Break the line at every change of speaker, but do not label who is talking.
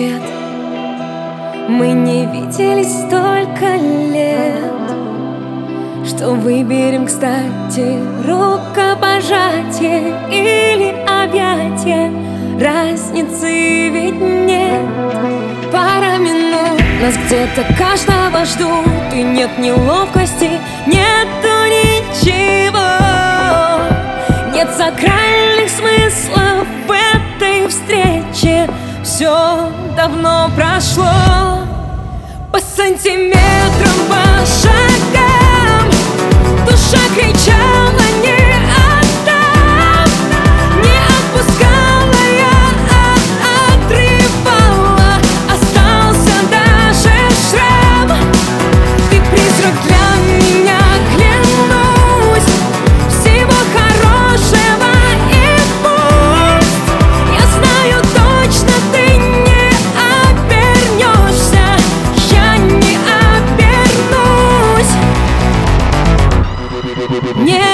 ответ. Мы не виделись столько лет, что выберем, кстати, рукопожатие или объятие. Разницы ведь нет. Пара минут, нас где-то каждого ждут, и нет неловкости, нету ничего. Нет сакральных смыслов в этой встрече. Все давно прошло. По сантиметрам, по шагам душа кричала: не отдам. Не отпускала я, отрывала. Остался даже шрам. Ты призрак для меня, клянусь. Всего хорошего и пусть. Я знаю точно, ты не обернешься. Я не обернусь. Не